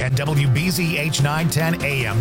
and WBZH 910 AM,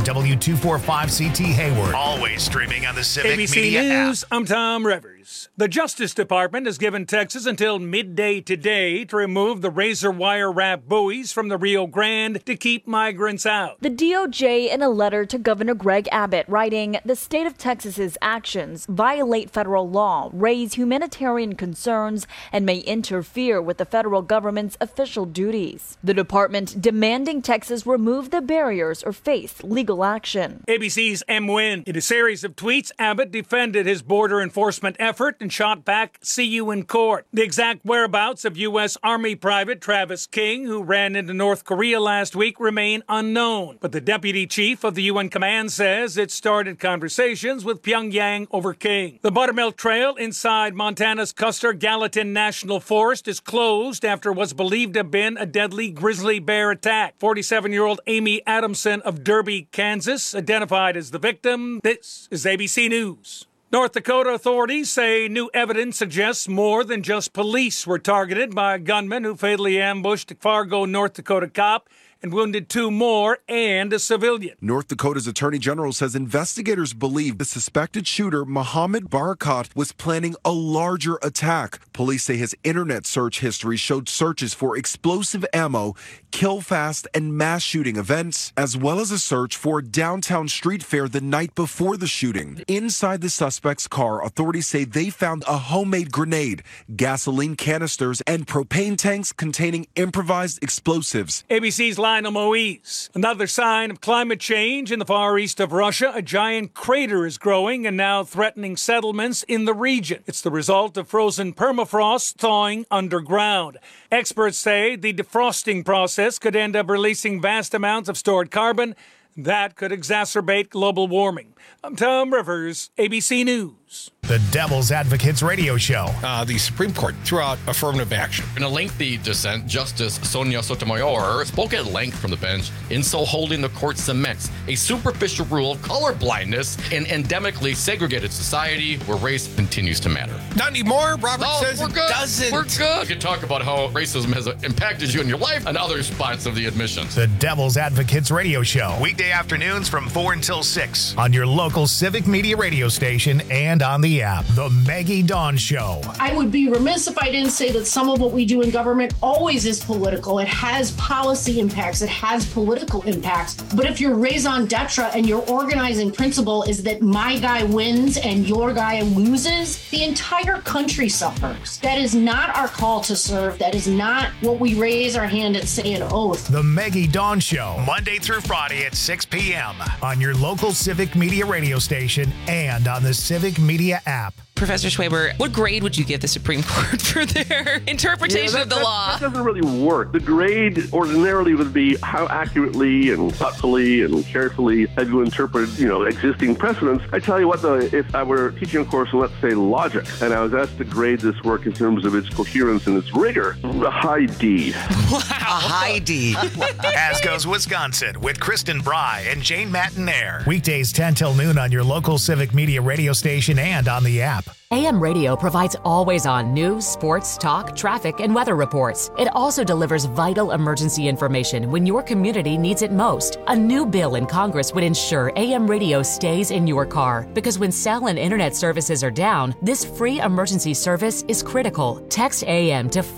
W245CT Hayward. Always streaming on the Civic ABC Media News, app. I'm Tom Rivers. The Justice Department has given Texas until midday today to remove the razor wire wrap buoys from the Rio Grande to keep migrants out. The DOJ in a letter to Governor Greg Abbott writing, the state of Texas's actions violate federal law, raise humanitarian concerns, and may interfere with the federal government's official duties. The department demanding Texas remove the barriers or face legal action. ABC's M. Wynn. In a series of tweets, Abbott defended his border enforcement effort and shot back, "See you in court." The exact whereabouts of U.S. Army Private Travis King, who ran into North Korea last week, remain unknown. But the deputy chief of the UN command says it started conversations with Pyongyang over King. The Buttermilk Trail inside Montana's Custer-Gallatin National Forest is closed after what's believed to have been a deadly grizzly bear attack. 47-year-old Amy Adamson of Derby, Kansas, identified as the victim. This is ABC News. North Dakota authorities say new evidence suggests more than just police were targeted by a gunman who fatally ambushed a Fargo, North Dakota cop and wounded 2 more and a civilian. North Dakota's Attorney General says investigators believe the suspected shooter, Mohammed Barakat, was planning a larger attack. Police say his internet search history showed searches for explosive ammo, kill fast, and mass shooting events, as well as a search for a downtown street fair the night before the shooting. Inside the suspect's car, authorities say they found a homemade grenade, gasoline canisters, and propane tanks containing improvised explosives. ABC's Lionel Moise. Another sign of climate change in the far east of Russia. A giant crater is growing and now threatening settlements in the region. It's the result of frozen permafrost thawing underground. Experts say the defrosting process could end up releasing vast amounts of stored carbon. That could exacerbate global warming. I'm Tom Rivers, ABC News. The Devil's Advocates Radio Show. The Supreme Court threw out affirmative action. In a lengthy dissent, Justice Sonia Sotomayor spoke at length from the bench, in so holding the court cements a superficial rule of colorblindness in endemically segregated society where race continues to matter. Not anymore. Robert says we're it good. doesn't. We're good. You can talk about how racism has impacted you in your life and other spots of the admissions. The Devil's Advocates Radio Show. Weekday afternoons from 4 until 6 on your local Civic Media radio station and on the app. The Maggie Dawn Show. I would be remiss if I didn't say that some of what we do in government always is political. It has policy impacts. It has political impacts. But if your raison d'etre and your organizing principle is that my guy wins and your guy loses, the entire country suffers. That is not our call to serve. That is not what we raise our hand and say an oath. The Maggie Dawn Show, Monday through Friday at 6 p.m. on your local Civic Media radio station and on the Civic Media app. Professor Schwaber, what grade would you give the Supreme Court for their interpretation of the law? That doesn't really work. The grade ordinarily would be how accurately and thoughtfully and carefully have you interpreted, existing precedents. I tell you what, though, if I were teaching a course in, let's say, logic, and I was asked to grade this work in terms of its coherence and its rigor, a high D. Wow. A high D. As goes Wisconsin with Kristen Bry and Jane Mattinaire. Weekdays 10 till noon on your local Civic Media radio station and on the app. AM radio provides always-on news, sports, talk, traffic, and weather reports. It also delivers vital emergency information when your community needs it most. A new bill in Congress would ensure AM radio stays in your car, because when cell and internet services are down, this free emergency service is critical. Text AM to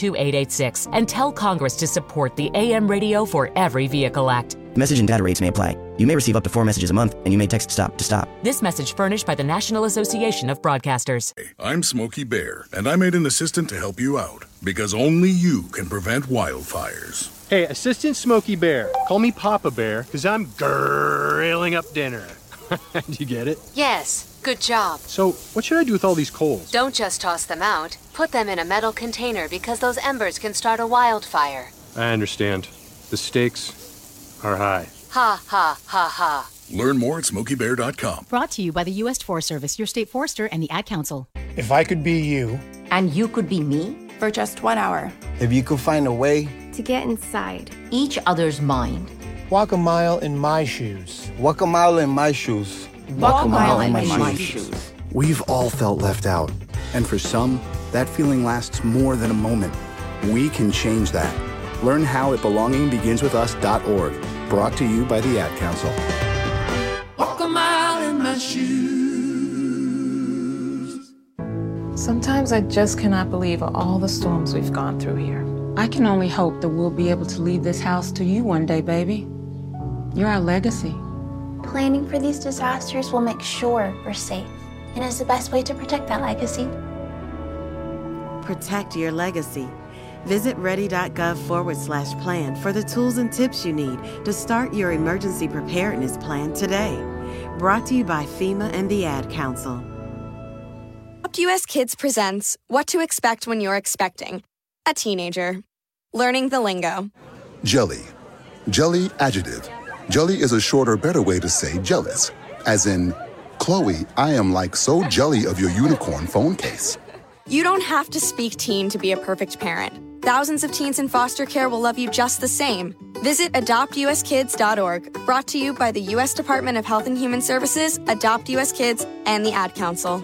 52886 and tell Congress to support the AM Radio for Every Vehicle Act. Message and data rates may apply. You may receive up to 4 messages a month, and you may text STOP to stop. This message furnished by the National Association of Broadcasters. I'm Smokey Bear, and I made an assistant to help you out, because only you can prevent wildfires. Hey, Assistant Smokey Bear. Call me Papa Bear, because I'm grilling up dinner. Do you get it? Yes, good job. So, what should I do with all these coals? Don't just toss them out. Put them in a metal container, because those embers can start a wildfire. I understand. The stakes are high. Ha, ha, ha, ha. Learn more at SmokeyBear.com. Brought to you by the U.S. Forest Service, your state forester, and the Ad Council. If I could be you. And you could be me? For just 1 hour. If you could find a way. To get inside. Each other's mind. Walk a mile in my shoes. Walk a mile in my shoes. Walk a mile in my shoes. We've all felt left out. And for some, that feeling lasts more than a moment. We can change that. Learn how at belongingbeginswithus.org. Brought to you by the Ad Council. Walk a mile in my shoes. Sometimes I just cannot believe all the storms we've gone through here. I can only hope that we'll be able to leave this house to you one day, baby. You're our legacy. Planning for these disasters will make sure we're safe, and is the best way to protect that legacy. Protect your legacy. Visit ready.gov/plan for the tools and tips you need to start your emergency preparedness plan today. Brought to you by FEMA and the Ad Council. Adopt US Kids presents What to Expect When You're Expecting a Teenager. Learning the lingo. Jelly. Jelly adjective. Jelly is a shorter, better way to say jealous. As in, Chloe, I am like so jelly of your unicorn phone case. You don't have to speak teen to be a perfect parent. Thousands of teens in foster care will love you just the same. Visit adoptuskids.org. Brought to you by the U.S. Department of Health and Human Services, Adopt US Kids, and the Ad Council.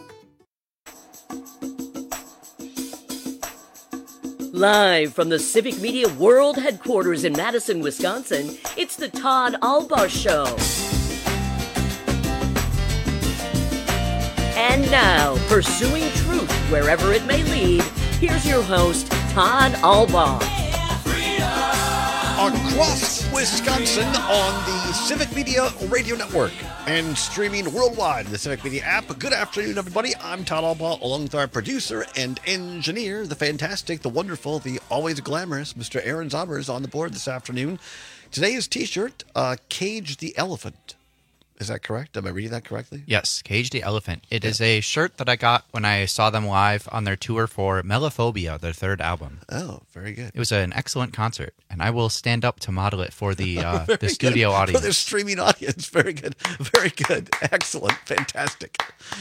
Live from the Civic Media World Headquarters in Madison, Wisconsin, it's the Todd Albaugh Show. And now, pursuing truth wherever it may lead, here's your host, Todd Albaugh. Across Wisconsin on the Civic Media Radio Network and streaming worldwide, the Civic Media app. Good afternoon, everybody. I'm Todd Albaugh, along with our producer and engineer, the fantastic, the wonderful, the always glamorous Mr. Aaron Zommers on the board this afternoon. Today's t-shirt, Cage the Elephant. Is that correct? Am I reading that correctly? Yes, Cage the Elephant. It is a shirt that I got when I saw them live on their tour for Melophobia, their third album. Oh, very good. It was an excellent concert, and I will stand up to model it for the studio audience. For the streaming audience. Very good. Very good. Excellent. Fantastic.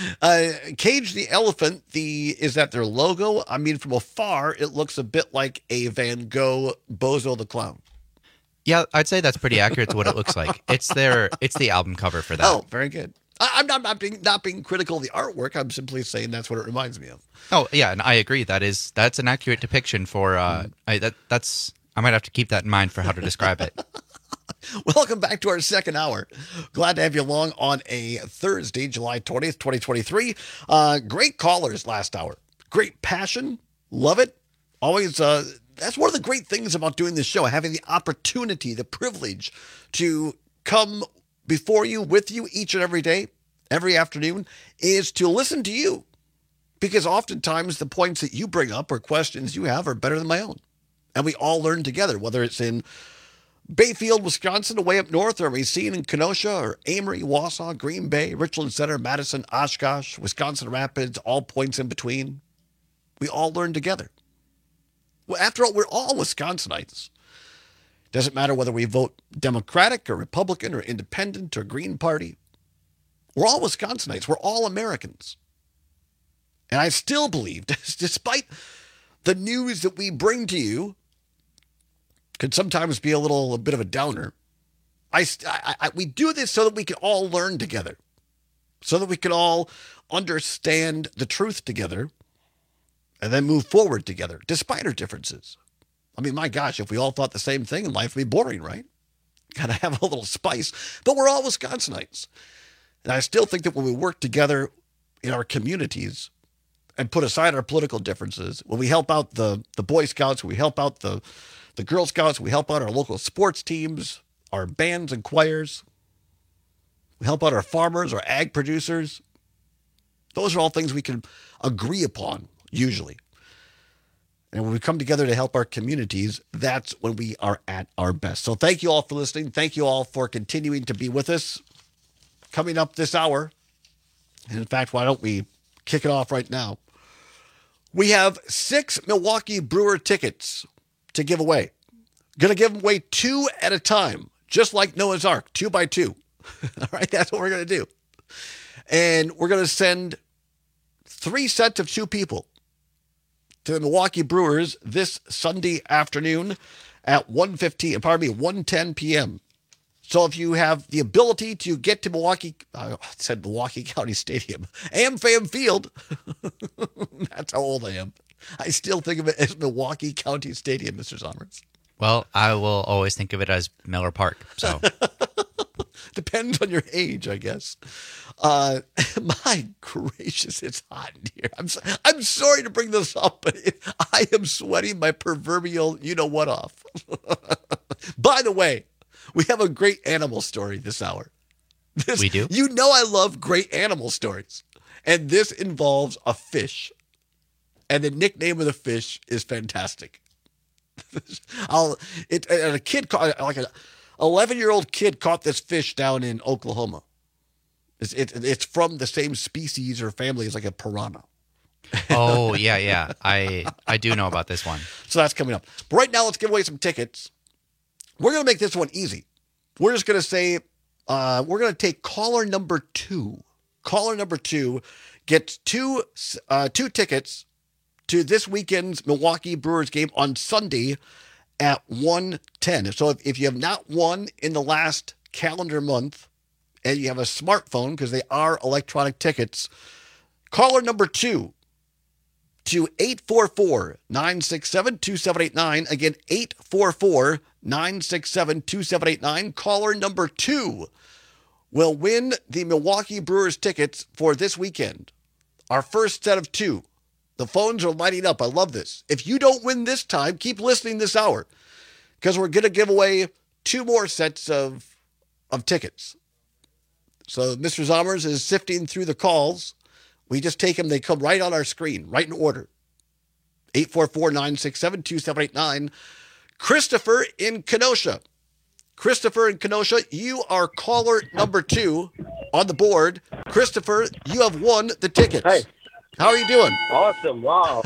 Cage the Elephant, is that their logo? I mean, from afar, it looks a bit like a Van Gogh Bozo the Clown. Yeah, I'd say that's pretty accurate to what it looks like. It's the album cover for that. Oh, very good. I'm not being critical of the artwork. I'm simply saying that's what it reminds me of. Oh, yeah, and I agree. That's an accurate depiction for I might have to keep that in mind for how to describe it. Welcome back to our second hour. Glad to have you along on a Thursday, July 20th, 2023. Great callers last hour. Great passion. Love it. Always that's one of the great things about doing this show, having the opportunity, the privilege to come before you, with you each and every day, every afternoon, is to listen to you. Because oftentimes the points that you bring up or questions you have are better than my own. And we all learn together, whether it's in Bayfield, Wisconsin, way up north, or Racine and Kenosha, or Amory, Wausau, Green Bay, Richland Center, Madison, Oshkosh, Wisconsin Rapids, all points in between. We all learn together. Well, after all, we're all Wisconsinites. Doesn't matter whether we vote Democratic or Republican or Independent or Green Party. We're all Wisconsinites. We're all Americans. And I still believe, despite the news that we bring to you, could sometimes be a bit of a downer. We do this so that we can all learn together, so that we can all understand the truth together, and then move forward together, despite our differences. I mean, my gosh, if we all thought the same thing, life would be boring, right? Got to have a little spice. But we're all Wisconsinites. And I still think that when we work together in our communities and put aside our political differences, when we help out the Boy Scouts, when we help out the Girl Scouts, we help out our local sports teams, our bands and choirs, we help out our farmers, our ag producers. Those are all things we can agree upon. Usually. And when we come together to help our communities, that's when we are at our best. So thank you all for listening. Thank you all for continuing to be with us. Coming up this hour, and in fact, why don't we kick it off right now? We have 6 Milwaukee Brewer tickets to give away. Going to give them away 2 at a time, just like Noah's Ark, 2 by 2. All right, that's what we're going to do. And we're going to send 3 sets of 2 people to the Milwaukee Brewers this Sunday afternoon at 1:10 p.m. So if you have the ability to get to Milwaukee County Stadium, AmFam Field, that's how old I am. I still think of it as Milwaukee County Stadium, Mr. Zommers. Well, I will always think of it as Miller Park. So depends on your age, I guess. My gracious, it's hot in here. I'm sorry to bring this up, but I am sweating my proverbial you-know-what off. By the way, we have a great animal story this hour. We do? You know I love great animal stories. And this involves a fish. And the nickname of the fish is fantastic. A kid, like an 11-year-old kid caught this fish down in Oklahoma. It's from the same species or family as like a piranha. Oh, yeah. I do know about this one. So that's coming up. But right now, let's give away some tickets. We're going to make this one easy. We're just going to say, we're going to take caller number 2. Caller number 2 gets two tickets to this weekend's Milwaukee Brewers game on Sunday at 1:10. So if you have not won in the last calendar month and you have a smartphone, because they are electronic tickets, caller number 2 to 844-967-2789. Again, 844-967-2789. Caller number 2 will win the Milwaukee Brewers tickets for this weekend. Our first set of 2. The phones are lighting up. I love this. If you don't win this time, keep listening this hour, because we're going to give away 2 more sets of tickets. So Mr. Zommers is sifting through the calls. We just take them. They come right on our screen, right in order. 844-967-2789. Christopher in Kenosha. Christopher in Kenosha, you are caller number 2 on the board. Christopher, you have won the tickets. Hey. How are you doing? Awesome. Wow.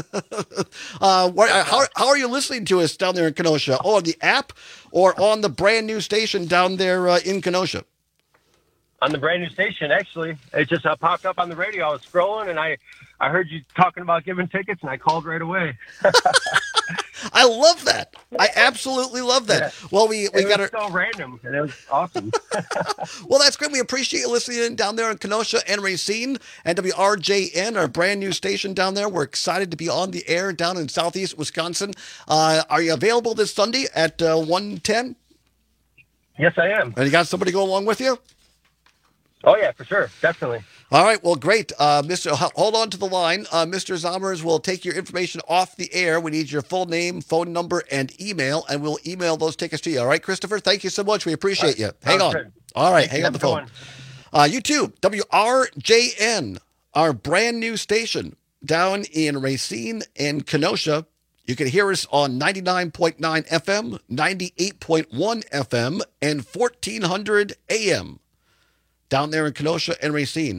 How are you listening to us down there in Kenosha? Oh, on the app or on the brand new station down there in Kenosha? On the brand new station, actually. It just popped up on the radio. I was scrolling, and I heard you talking about giving tickets, and I called right away. I love that. I absolutely love that. Yeah. Well, we got it. So random, and it was awesome. Well, that's great. We appreciate you listening in down there in Kenosha and Racine and WRJN, our brand new station down there. We're excited to be on the air down in Southeast Wisconsin. Are you available this Sunday at 1:10? Yes, I am. And you got somebody go along with you? Oh, yeah, for sure. Definitely. All right. Well, great. Hold on to the line. Mr. Zommers will take your information off the air. We need your full name, phone number, and email, and we'll email those tickets to you. All right, Christopher? Thank you so much. We appreciate you. Hang on. Good. All right. Hang on the phone. You too. WRJN, our brand new station down in Racine and Kenosha. You can hear us on 99.9 FM, 98.1 FM, and 1400 AM. Down there in Kenosha and Racine.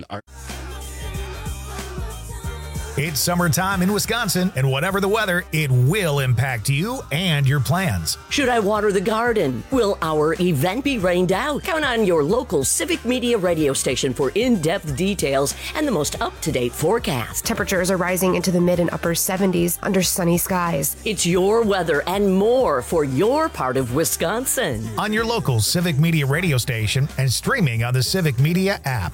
It's summertime in Wisconsin, and whatever the weather, it will impact you and your plans. Should I water the garden? Will our event be rained out? Count on your local Civic Media radio station for in-depth details and the most up-to-date forecast. Temperatures are rising into the mid and upper 70s under sunny skies. It's your weather and more for your part of Wisconsin. On your local Civic Media radio station and streaming on the Civic Media app.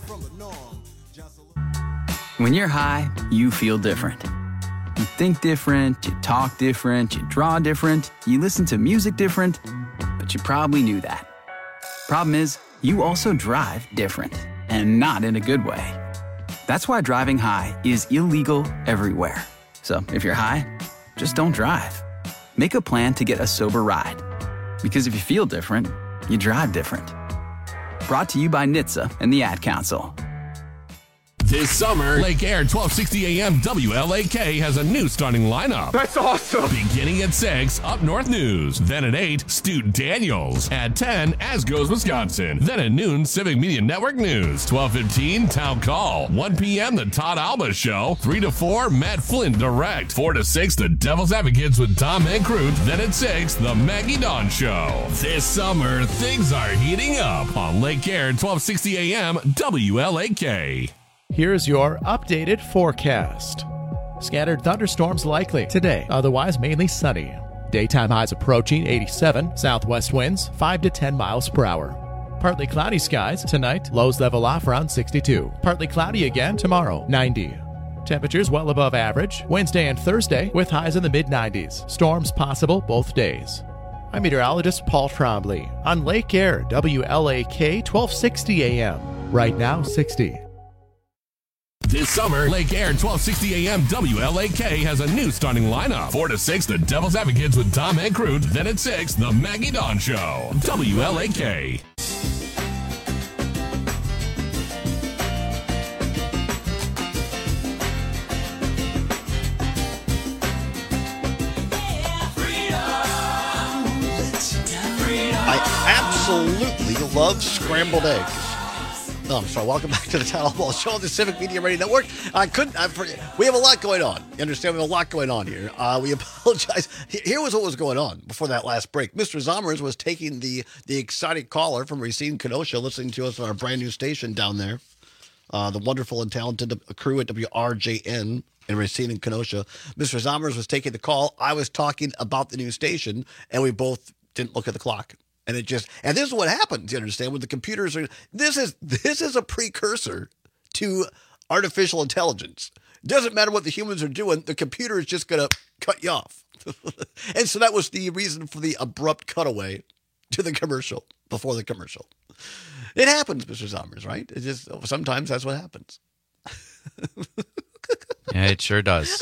When you're high, you feel different. You think different, you talk different, you draw different, you listen to music different, but you probably knew that. Problem is, you also drive different, and not in a good way. That's why driving high is illegal everywhere. So if you're high, just don't drive. Make a plan to get a sober ride. Because if you feel different, you drive different. Brought to you by NHTSA and the Ad Council. This summer, Lake Air 1260 AM WLAK has a new starting lineup. That's awesome. Beginning at 6, Up North News. Then at 8, Stu Daniels. At 10, As Goes Wisconsin. Then at noon, Civic Media Network News. 12:15, Town Call. 1 p.m., The Todd Alba Show. 3 to 4, Matt Flynn Direct. 4 to 6, The Devil's Advocates with Tom Hankroot. Then at 6, The Maggie Dawn Show. This summer, things are heating up on Lake Air 1260 AM WLAK. Here's your updated forecast. Scattered thunderstorms likely today, otherwise mainly sunny. Daytime highs approaching 87, southwest winds 5 to 10 miles per hour. Partly cloudy skies tonight, lows level off around 62. Partly cloudy again tomorrow, 90. Temperatures well above average Wednesday and Thursday with highs in the mid-90s. Storms possible both days. I'm meteorologist Paul Trombley on Lake Air, WLAK 1260 AM. Right now, 60. This summer, Lake Air 1260 AM WLAK has a new starting lineup. 4 to 6, the Devil's Advocates with Tom and Crute. Then at 6, the Maggie Dawn Show. WLAK. I absolutely love scrambled eggs. No, I'm sorry. Welcome back to the Town Hall Show on the Civic Media Radio Network. We have a lot going on. You understand? We have a lot going on here. We apologize. Here was what was going on before that last break. Mr. Zommers was taking the exciting caller from Racine, Kenosha, listening to us on our brand new station down there. The wonderful and talented crew at WRJN in Racine and Kenosha. Mr. Zommers was taking the call. I was talking about the new station, and we both didn't look at the clock. And this is what happens, you understand, when the computers are, this is a precursor to artificial intelligence. It doesn't matter what the humans are doing, the computer is just going to cut you off. And so that was the reason for the abrupt cutaway to the commercial, before the commercial. It happens, Mr. Zommers, right? It just, sometimes that's what happens. Yeah, it sure does.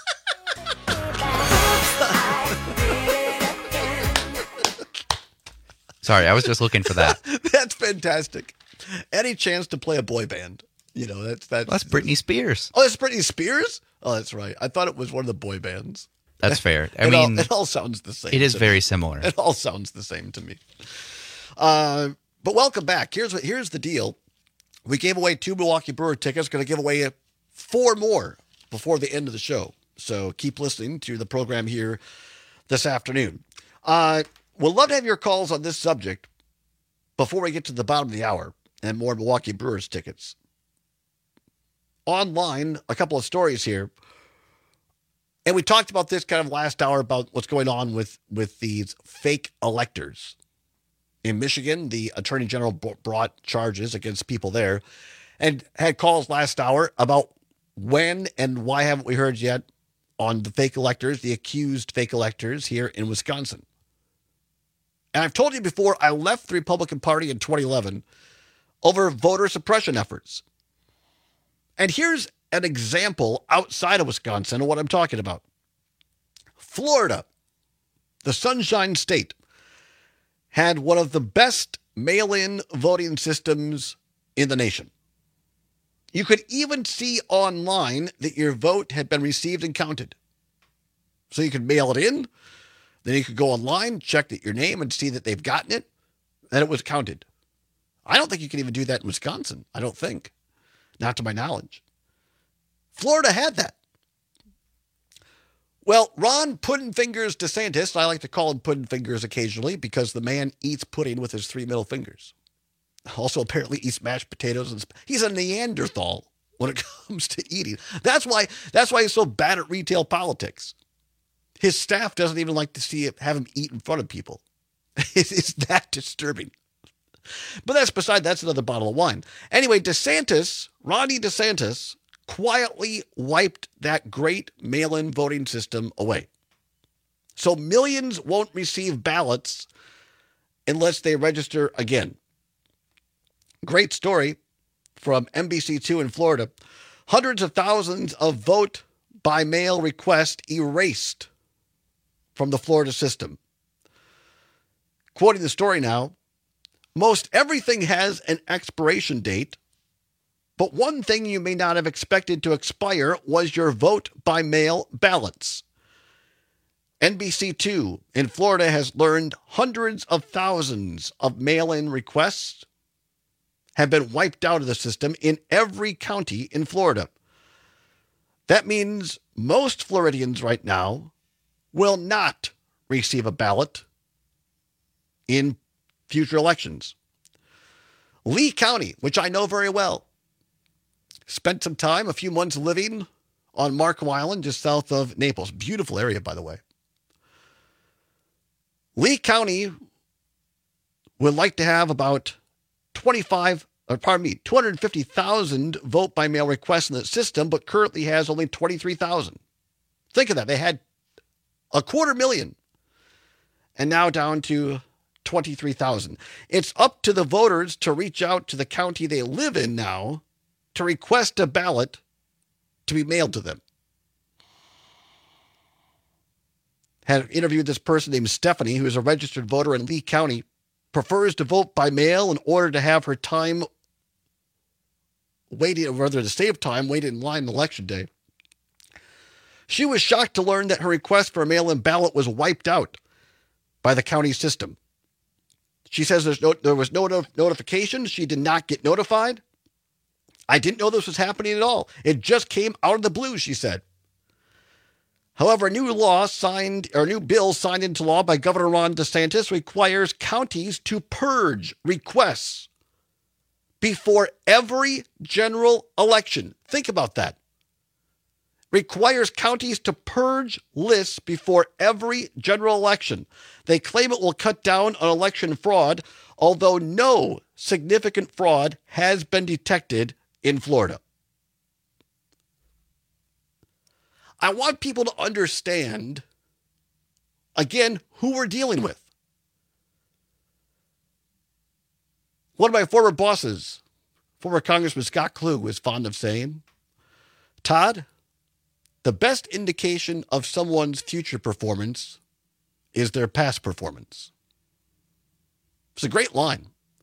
Sorry, I was just looking for that. That's fantastic. Any chance to play a boy band? You know, that's Britney Spears. Oh, it's Britney Spears? Oh, that's right. I thought it was one of the boy bands. That's fair. It all sounds the same. It is very similar. It all sounds the same to me. But welcome back. Here's the deal. We gave away 2 Milwaukee Brewer tickets. Going to give away 4 more before the end of the show. So keep listening to the program here this afternoon. We'll love to have your calls on this subject before we get to the bottom of the hour and more Milwaukee Brewers tickets. Online, a couple of stories here. And we talked about this kind of last hour about what's going on with these fake electors. In Michigan, the Attorney General brought charges against people there and had calls last hour about when and why haven't we heard yet on the fake electors, the accused fake electors here in Wisconsin. And I've told you before, I left the Republican Party in 2011 over voter suppression efforts. And here's an example outside of Wisconsin of what I'm talking about. Florida, the Sunshine State, had one of the best mail-in voting systems in the nation. You could even see online that your vote had been received and counted. So you could mail it in. Then you could go online, check your name, and see that they've gotten it, and it was counted. I don't think you can even do that in Wisconsin. I don't think. Not to my knowledge. Florida had that. Well, Ron Puddin' Fingers DeSantis, I like to call him Puddin' Fingers occasionally because the man eats pudding with his 3 middle fingers. Also apparently eats mashed potatoes. And he's a Neanderthal when it comes to eating. That's why he's so bad at retail politics. His staff doesn't even like to have him eat in front of people. It's that disturbing. But that's another bottle of wine. Anyway, Ronnie DeSantis, quietly wiped that great mail-in voting system away. So millions won't receive ballots unless they register again. Great story from NBC2 in Florida. Hundreds of thousands of vote-by-mail requests erased from the Florida system. Quoting the story now, most everything has an expiration date, but one thing you may not have expected to expire was your vote-by-mail ballots. NBC2 in Florida has learned hundreds of thousands of mail-in requests have been wiped out of the system in every county in Florida. That means most Floridians right now will not receive a ballot in future elections. Lee County, which I know very well, spent some time, a few months living on Marco Island, just south of Naples. Beautiful area, by the way. Lee County would like to have about 250,000 vote-by-mail requests in the system, but currently has only 23,000. Think of that. They had 250,000. and now down to 23,000. It's up to the voters to reach out to the county they live in now to request a ballot to be mailed to them. Had interviewed this person named Stephanie, who is a registered voter in Lee County, prefers to vote by mail in order to have her time waiting, or rather to save time waiting in line on election day. She was shocked to learn that her request for a mail-in ballot was wiped out by the county system. She says there was no notification. She did not get notified. I didn't know this was happening at all. It just came out of the blue, she said. However, a new bill signed into law by Governor Ron DeSantis requires counties to purge requests before every general election. Think about that. Requires counties to purge lists before every general election. They claim it will cut down on election fraud, although no significant fraud has been detected in Florida. I want people to understand, again, who we're dealing with. One of my former bosses, former Congressman Scott Klug, was fond of saying, Todd, the best indication of someone's future performance is their past performance. It's a great line.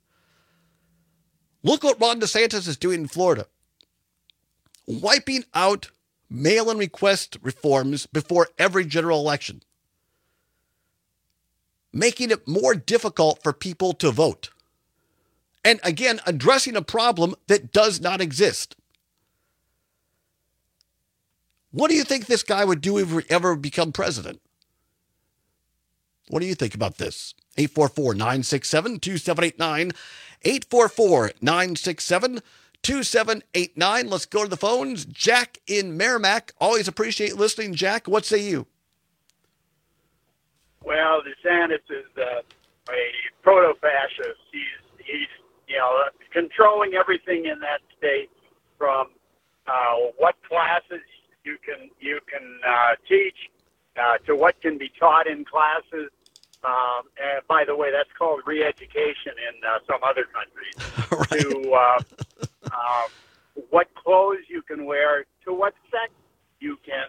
Look what Ron DeSantis is doing in Florida. Wiping out mail-in request reforms before every general election. Making it more difficult for people to vote. And again, addressing a problem that does not exist. What do you think this guy would do if he ever become president? What do you think about this? 844-967-2789. 844-967-2789. Let's go to the phones. Jack in Merrimack. Always appreciate listening, Jack. What say you? Well, DeSantis is a proto-fascist. He's controlling everything in that state, from what classes you can teach to what can be taught in classes. And by the way, that's called re-education in some other countries. Right. To what clothes you can wear, to what sex you can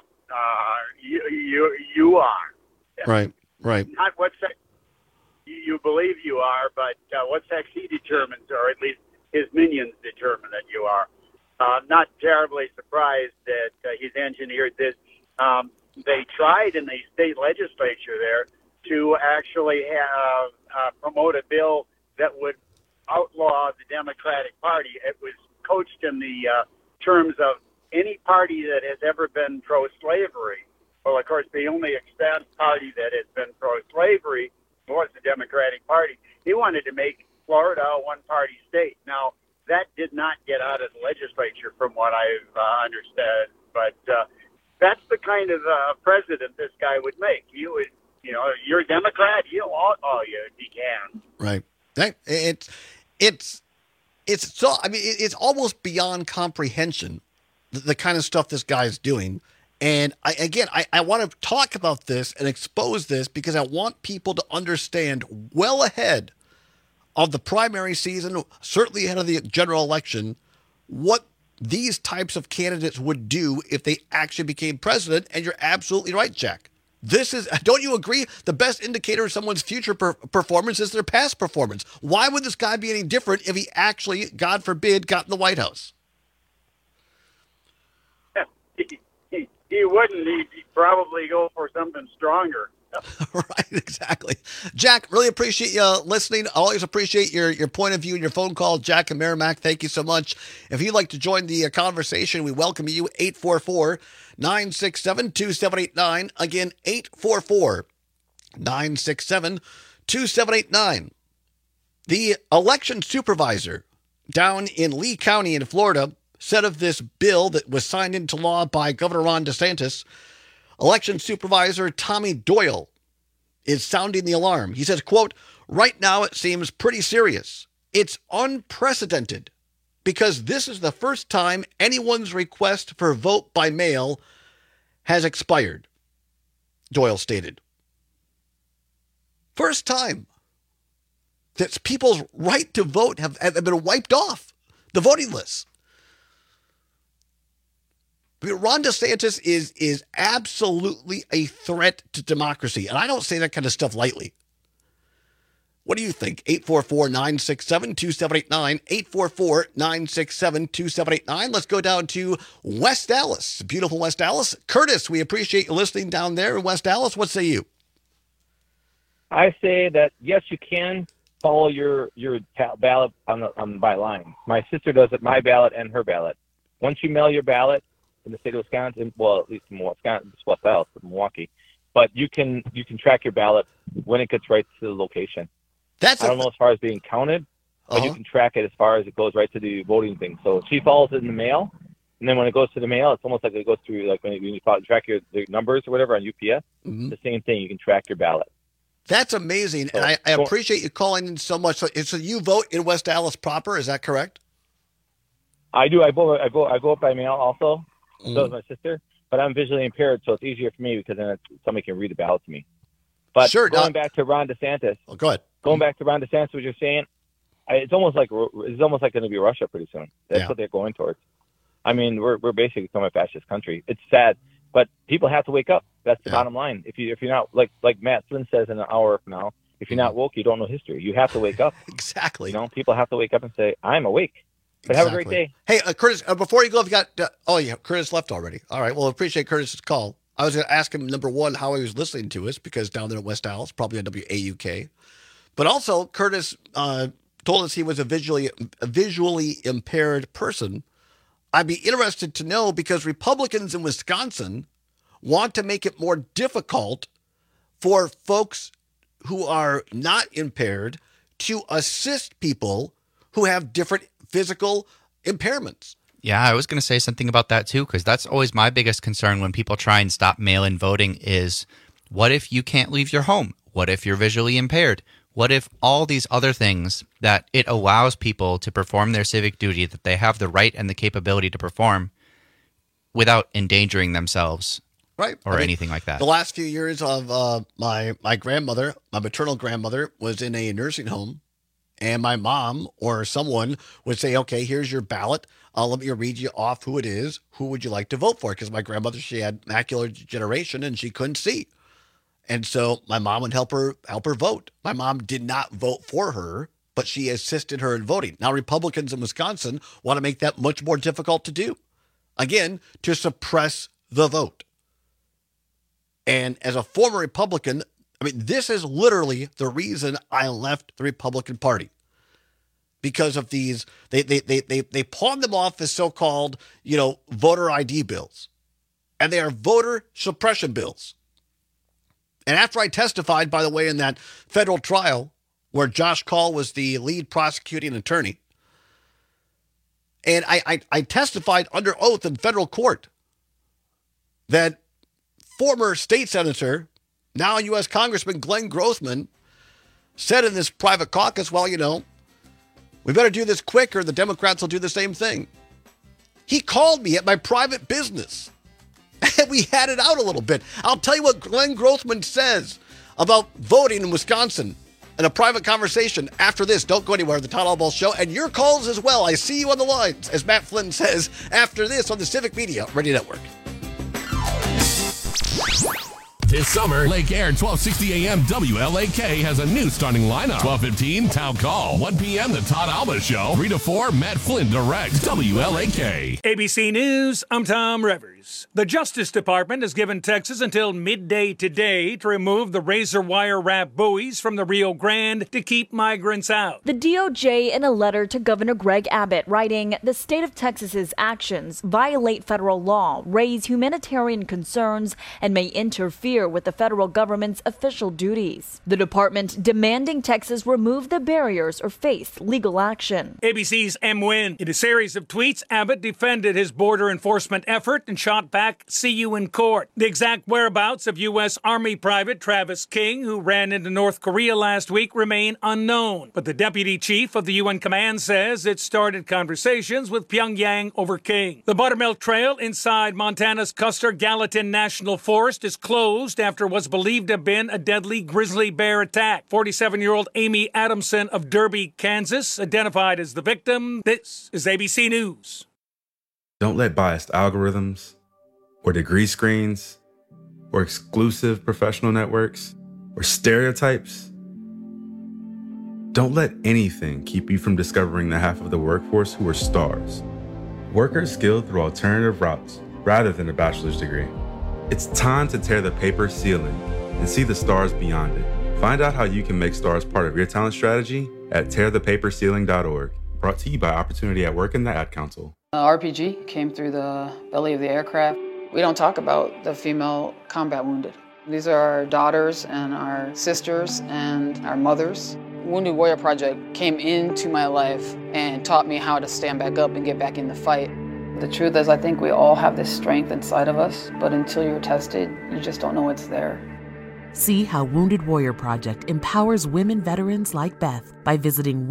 you are. Right. Not what sex you believe you are, but what sex he determines, or at least his minions determine that you are. Not terribly surprised that he's engineered this. They tried in the state legislature there to actually promote a bill that would outlaw the Democratic Party. It was coached in the terms of any party that has ever been pro-slavery. Well, of course, the only extant party that has been pro-slavery was the Democratic Party. He wanted to make Florida a one-party state. Now, that did not get out of the legislature from what I've understood, but that's the kind of president this guy would make. He would, you're a Democrat, he'll outlaw you if he can. Right. It's almost beyond comprehension, the kind of stuff this guy's doing. And I want to talk about this and expose this because I want people to understand well ahead of the primary season, certainly ahead of the general election, what these types of candidates would do if they actually became president. And you're absolutely right, Jack. This is, don't you agree? The best indicator of someone's future performance is their past performance. Why would this guy be any different if he actually, God forbid, got in the White House? He wouldn't. He'd probably go for something stronger. Right, exactly. Jack, really appreciate you listening. Always appreciate your point of view and your phone call. Jack and Merrimack, thank you so much. If you'd like to join the conversation, we welcome you. 844-967-2789. Again, 844-967-2789. The election supervisor down in Lee County in Florida said of this bill that was signed into law by Governor Ron DeSantis, election supervisor Tommy Doyle is sounding the alarm. He says, quote, right now it seems pretty serious. It's unprecedented because this is the first time anyone's request for vote by mail has expired, Doyle stated. First time that people's right to vote have been wiped off the voting list. I mean, Ron DeSantis is absolutely a threat to democracy. And I don't say that kind of stuff lightly. What do you think? 844-967-2789. 844-967-2789. Let's go down to West Dallas. Beautiful West Dallas. Curtis, we appreciate you listening down there in West Dallas. What say you? I say that, yes, you can follow your ballot by line. My sister does it, my ballot and her ballot. Once you mail your ballot in the state of Wisconsin, well, at least in Wisconsin, it's West Dallas, Milwaukee, but you can track your ballot when it gets right to the location. I don't know as far as being counted, but you can track it as far as it goes right to the voting thing. So she follows it in the mail, and then when it goes to the mail, it's almost like it goes through, like when you track your numbers or whatever on UPS, the same thing. You can track your ballot. That's amazing, and I appreciate you calling in so much. So you vote in West Dallas proper, is that correct? I do. I vote by mail also. So does my sister, but I'm visually impaired, so it's easier for me because then somebody can read the ballot to me. But going back to Ron DeSantis. Oh, go ahead. Going back to Ron DeSantis, what you're saying, it's almost like going to be Russia pretty soon. That's what they're going towards. I mean, we're basically becoming a fascist country. It's sad, but people have to wake up. That's the bottom line. If you're not like Matt Flynn says in an hour from now, if you're not woke, you don't know history. You have to wake up. Exactly. People have to wake up and say, I'm awake. But have a great day. Hey, Curtis, before you go, if you got, Curtis left already. All right. Well, I appreciate Curtis's call. I was going to ask him, number one, how he was listening to us, because down there in West Dallas, probably on WAUK. But also, Curtis told us he was a visually impaired person. I'd be interested to know, because Republicans in Wisconsin want to make it more difficult for folks who are not impaired to assist people who have different physical impairments. Yeah, I was going to say something about that too, because that's always my biggest concern when people try and stop mail-in voting is, what if you can't leave your home? What if you're visually impaired? What if all these other things that it allows people to perform their civic duty, that they have the right and the capability to perform without endangering themselves, right, or anything like that? The last few years of my grandmother, my maternal grandmother, was in a nursing home. And my mom or someone would say, okay, here's your ballot. Let me read you off who it is. Who would you like to vote for? Because my grandmother, she had macular degeneration and she couldn't see. And so my mom would help her vote. My mom did not vote for her, but she assisted her in voting. Now, Republicans in Wisconsin want to make that much more difficult to do. Again, to suppress the vote. And as a former Republican, I mean, this is literally the reason I left the Republican Party, because of these. They pawn them off as so-called, voter ID bills, and they are voter suppression bills. And after I testified, by the way, in that federal trial where Josh Call was the lead prosecuting attorney, and I testified under oath in federal court that former state senator, now U.S. Congressman Glenn Grothman, said in this private caucus, well, we better do this quick or the Democrats will do the same thing. He called me at my private business, and we had it out a little bit. I'll tell you what Glenn Grothman says about voting in Wisconsin in a private conversation after this. Don't go anywhere. The Todd Albaugh Show, and your calls as well. I see you on the lines, as Matt Flynn says, after this on the Civic Media Radio Network. This summer, Lake Air 1260 AM WLAK has a new starting lineup. 12:15 Town Call. 1 p.m. The Todd Albaugh Show. 3 to 4 Matt Flynn Direct. WLAK. ABC News, I'm Tom Rivers. The Justice Department has given Texas until midday today to remove the razor wire wrap buoys from the Rio Grande to keep migrants out. The DOJ, in a letter to Governor Greg Abbott, writing, the state of Texas's actions violate federal law, raise humanitarian concerns, and may interfere with the federal government's official duties. The department demanding Texas remove the barriers or face legal action. ABC's M. Wynn. In a series of tweets, Abbott defended his border enforcement effort and shot back, see you in court. The exact whereabouts of U.S. Army Private Travis King, who ran into North Korea last week, remain unknown. But the deputy chief of the UN command says it started conversations with Pyongyang over King. The Buttermilk Trail inside Montana's Custer Gallatin National Forest is closed closed after what's believed to have been a deadly grizzly bear attack. 47-year-old Amy Adamson of Derby, Kansas, identified as the victim. This is ABC News. Don't let biased algorithms or degree screens or exclusive professional networks or stereotypes. Don't let anything keep you from discovering the half of the workforce who are stars. Workers skilled through alternative routes rather than a bachelor's degree. It's time to tear the paper ceiling and see the stars beyond it. Find out how you can make stars part of your talent strategy at tearthepaperceiling.org. Brought to you by Opportunity at Work and the Ad Council. RPG came through the belly of the aircraft. We don't talk about the female combat wounded. These are our daughters and our sisters and our mothers. Wounded Warrior Project came into my life and taught me how to stand back up and get back in the fight. The truth is, I think we all have this strength inside of us, but until you're tested, you just don't know it's there. See how Wounded Warrior Project empowers women veterans like Beth by visiting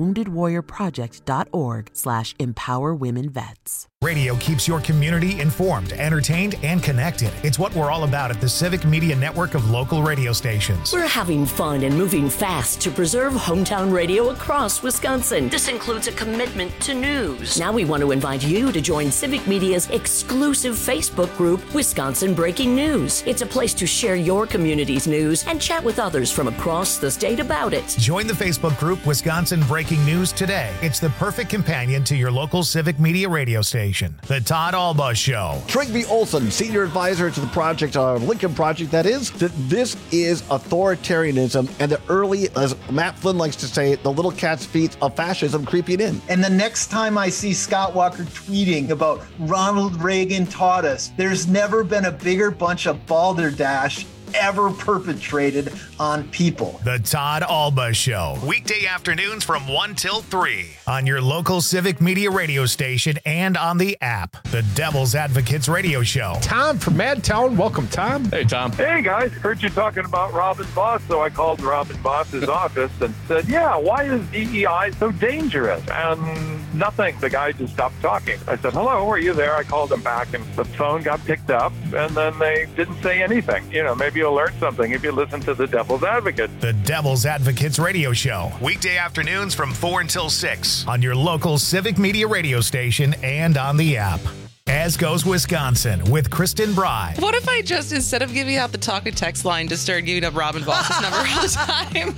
woundedwarriorproject.org/empowerwomenvets. Radio keeps your community informed, entertained, and connected. It's what we're all about at the Civic Media Network of local radio stations. We're having fun and moving fast to preserve hometown radio across Wisconsin. This includes a commitment to news. Now we want to invite you to join Civic Media's exclusive Facebook group, Wisconsin Breaking News. It's a place to share your community's news and chat with others from across the state about it. Join the Facebook group Wisconsin Breaking News today. It's the perfect companion to your local Civic Media radio station. The Todd Alba Show. Trygve Olsen, senior advisor to the project, Lincoln Project, that is, that this is authoritarianism and the early, as Matt Flynn likes to say, the little cat's feet of fascism creeping in. And the next time I see Scott Walker tweeting about Ronald Reagan taught us, there's never been a bigger bunch of balderdash ever perpetrated on people. The Todd Alba Show. Weekday afternoons from 1 till 3 on your local Civic Media radio station and on the app. The Devil's Advocates Radio Show. Tom from Madtown. Welcome, Tom. Hey, Tom. Hey, guys. Heard you talking about Robin Boss, so I called Robin Boss's office and said, yeah, why is DEI so dangerous? And nothing. The guy just stopped talking. I said, hello, are you there? I called him back, and the phone got picked up, and then they didn't say anything. You know, maybe you'll learn something if you listen to the Devil's Advocate. The Devil's Advocates Radio Show. Weekday afternoons from 4 until 6 on your local Civic Media radio station and on the app. As Goes Wisconsin with Kristen Bry. What if I just, instead of giving out the talk and text line, just started giving up Robin Boss's number all the time?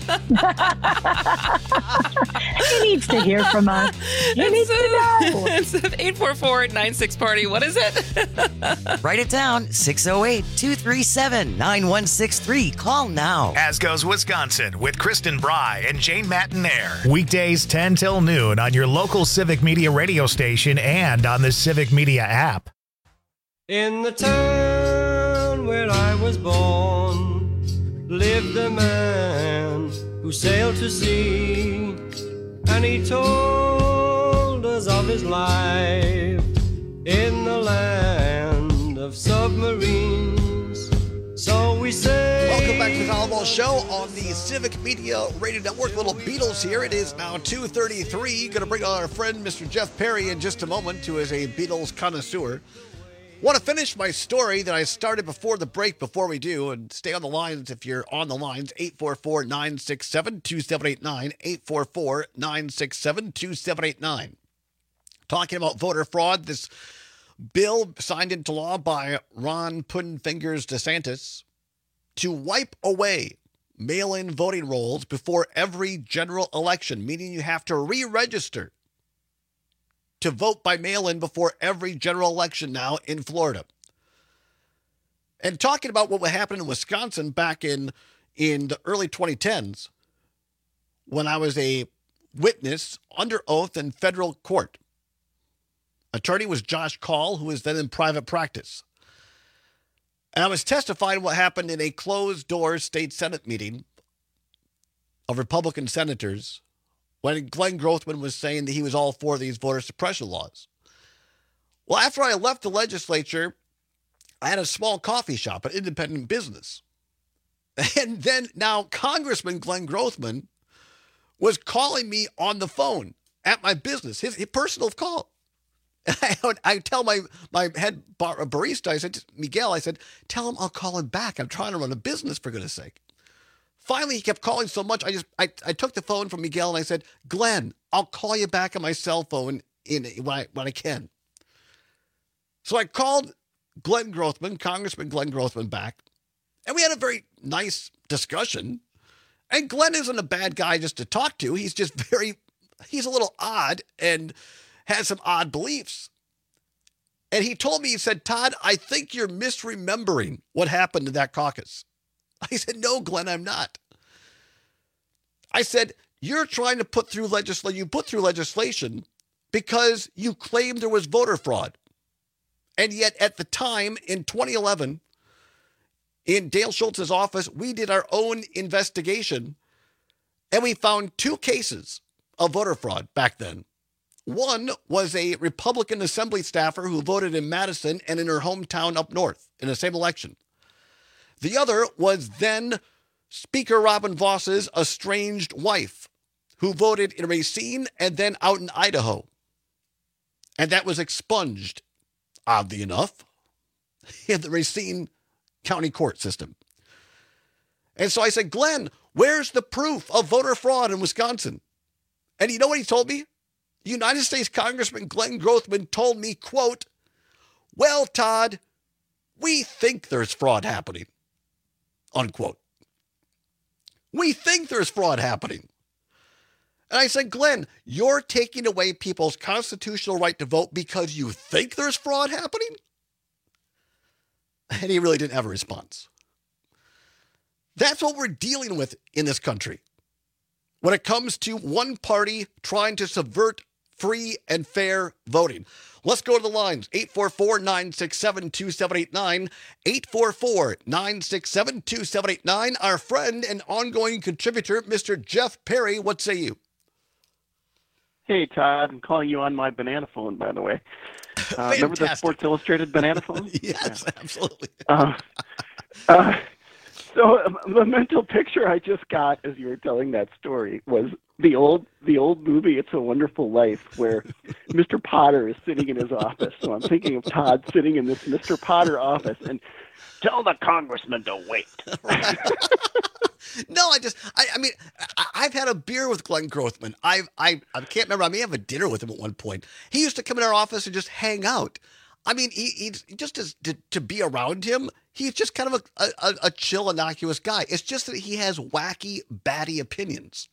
He needs to hear from us. He needs to know. It's 844-96-PARTY. What is it? Write it down. 608-237-9163. Call now. As Goes Wisconsin with Kristen Bry and Jane Matinaire. Weekdays 10 till noon on your local Civic Media radio station and on the Civic Media app. In the town where I was born lived a man who sailed to sea, and he told us of his life in the land of submarines. So we say, welcome back to the Todd Alba Show on the Civic Media Radio Network. Little Beatles here. It is now 2:33. Going to bring on our friend Mr. Jeff Perry in just a moment, who is a Beatles connoisseur. Want to finish my story that I started before the break, before we do, and stay on the lines if you're on the lines, 844-967-2789, 844-967-2789. Talking about voter fraud, this bill signed into law by Ron Puddinfingers DeSantis to wipe away mail-in voting rolls before every general election, meaning you have to re-register to vote by mail-in before every general election now in Florida. And talking about what would happen in Wisconsin back in the early 2010s, when I was a witness under oath in federal court. Attorney was Josh Call, who was then in private practice. And I was testifying what happened in a closed-door state Senate meeting of Republican senators when Glenn Grothman was saying that he was all for these voter suppression laws. Well, after I left the legislature, I had a small coffee shop, an independent business. And then now Congressman Glenn Grothman was calling me on the phone at my business, his personal call. I tell my head barista, I said, Miguel, I said, tell him I'll call him back. I'm trying to run a business, for goodness sake. Finally, he kept calling so much, I took the phone from Miguel and I said, Glenn, I'll call you back on my cell phone when I can. So I called Glenn Grothman, Congressman Glenn Grothman, back, and we had a very nice discussion. And Glenn isn't a bad guy just to talk to. He's just he's a little odd and has some odd beliefs. And he told me, he said, Todd, I think you're misremembering what happened in that caucus. I said, no, Glenn, I'm not. I said, you're trying to put through legislation. You put through legislation because you claimed there was voter fraud. And yet at the time in 2011, in Dale Schultz's office, we did our own investigation and we found 2 cases of voter fraud back then. One was a Republican assembly staffer who voted in Madison and in her hometown up north in the same election. The other was then Speaker Robin Voss's estranged wife, who voted in Racine and then out in Idaho. And that was expunged, oddly enough, in the Racine County court system. And so I said, Glenn, where's the proof of voter fraud in Wisconsin? And you know what he told me? United States Congressman Glenn Grothman told me, quote, well, Todd, we think there's fraud happening, unquote. We think there's fraud happening. And I said, Glenn, you're taking away people's constitutional right to vote because you think there's fraud happening? And he really didn't have a response. That's what we're dealing with in this country when it comes to one party trying to subvert free and fair voting. Let's go to the lines. 844-967-2789. 844-967-2789. Our friend and ongoing contributor, Mr. Jeff Perry. What say you? Hey, Todd. I'm calling you on my banana phone, by the way. Remember the Sports Illustrated banana phone? Yes, yeah. Absolutely. So the mental picture I just got as you were telling that story was the old movie It's a Wonderful Life, where Mr. Potter is sitting in his office. So I'm thinking of Todd sitting in this Mr. Potter office and tell the congressman to wait. No, I mean, I've had a beer with Glenn Grothman. I can't remember. I may have a dinner with him at one point. He used to come in our office and just hang out. I mean, he just to be around him, he's just kind of a chill, innocuous guy. It's just that he has wacky, batty opinions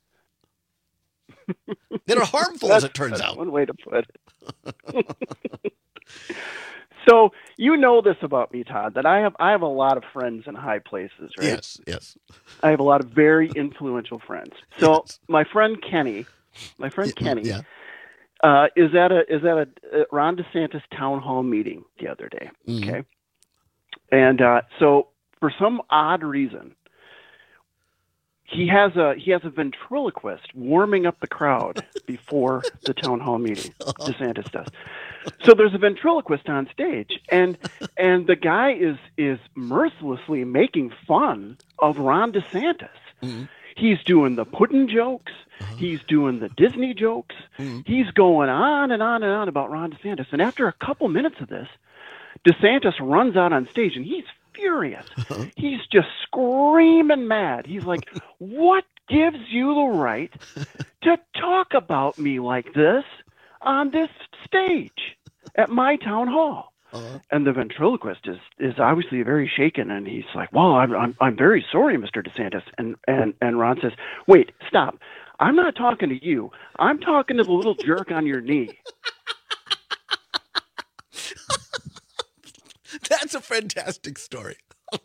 that are harmful, as it turns out. One way to put it. So you know this about me, Todd, that I have a lot of friends in high places, right? Yes. I have a lot of very influential friends. So yes. My friend Kenny, yeah. is at a Ron DeSantis town hall meeting the other day. Mm-hmm. Okay, and so for some odd reason, he has a ventriloquist warming up the crowd before the town hall meeting. DeSantis does. So there's a ventriloquist on stage, and the guy is mercilessly making fun of Ron DeSantis. Mm-hmm. He's doing the pudding jokes. Uh-huh. He's doing the Disney jokes. Mm-hmm. He's going on and on and on about Ron DeSantis. And after a couple minutes of this, DeSantis runs out on stage, and he's furious. Uh-huh. He's just screaming mad. He's like, what gives you the right to talk about me like this on this stage at my town hall? Uh-huh. And the ventriloquist is obviously very shaken, and he's like, well, I'm very sorry, Mr. DeSantis. And Ron says, wait, stop. I'm not talking to you. I'm talking to the little jerk on your knee. That's a fantastic story.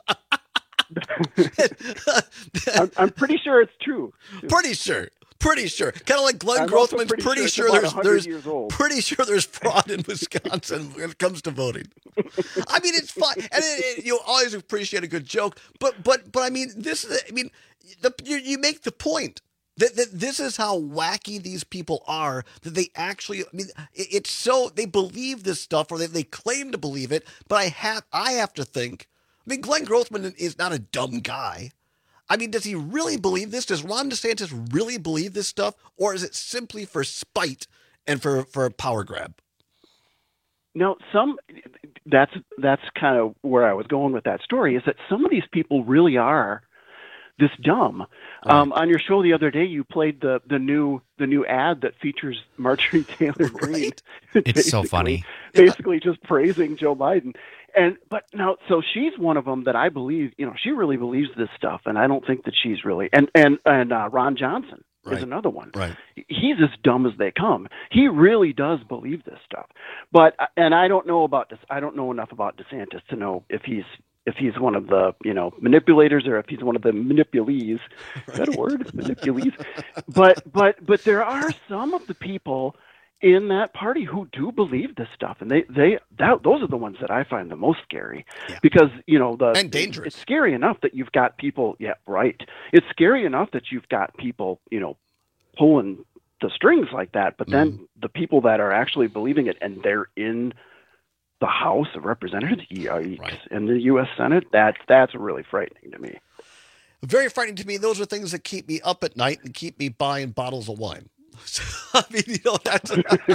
I'm pretty sure it's true. Pretty sure. Kind of like Glenn Grothman's pretty sure there's fraud in Wisconsin when it comes to voting. I mean, it's fun, and you always appreciate a good joke. But I mean, you make the point that this is how wacky these people are. That they actually, I mean, it's so they believe this stuff, or they claim to believe it. But I have to think. I mean, Glenn Grothman is not a dumb guy. I mean, does he really believe this? Does Ron DeSantis really believe this stuff? Or is it simply for spite and for a power grab? Now, that's kind of where I was going with that story, is that some of these people really are this dumb. On your show the other day, you played the new ad that features Marjorie Taylor Greene. It's so funny. Basically, just praising Joe Biden. But now, so she's one of them that I believe. She really believes this stuff, and I don't think that she's really. And Ron Johnson is another one. Right. He's as dumb as they come. He really does believe this stuff. And I don't know about this. I don't know enough about DeSantis to know if he's one of the manipulators or if he's one of the manipulees. Is that a word? Manipulees. But there are some of the people in that party who do believe this stuff, and those are the ones that I find the most scary, because and dangerous. It's scary enough that you've got people. Yeah, right. It's scary enough that you've got people pulling the strings like that, but then the people that are actually believing it, and they're in the House of Representatives, and the U.S. Senate, that's really frightening to me. Very frightening to me. Those are things that keep me up at night and keep me buying bottles of wine. I mean, that's